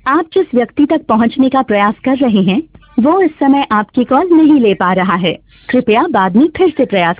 आप जिस व्यक्ति तक पहुंचने का प्रयास कर रहे हैं वो इस समय आपकी कॉल नहीं ले पा रहा है। कृपया बाद में फिर से प्रयास